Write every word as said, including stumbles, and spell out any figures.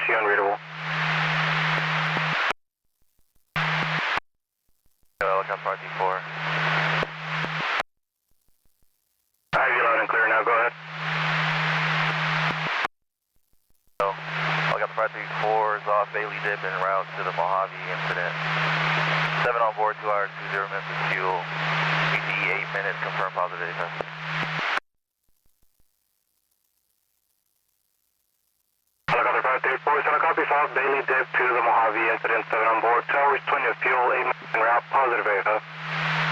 you unreadable. Helicopter R T four. I have you loud and clear now, go ahead. So, Helicopter R T four is off Bailey Dip en route to the Mojave incident. seven on board, two hours, two zero minutes of fuel. E T E eight minutes, confirm positive A F S. Helicopter five three four, center copy, south Bailey Dip to the Mojave incident, seven on board, two hours, twenty of fuel, eight minutes en route, positive A F S.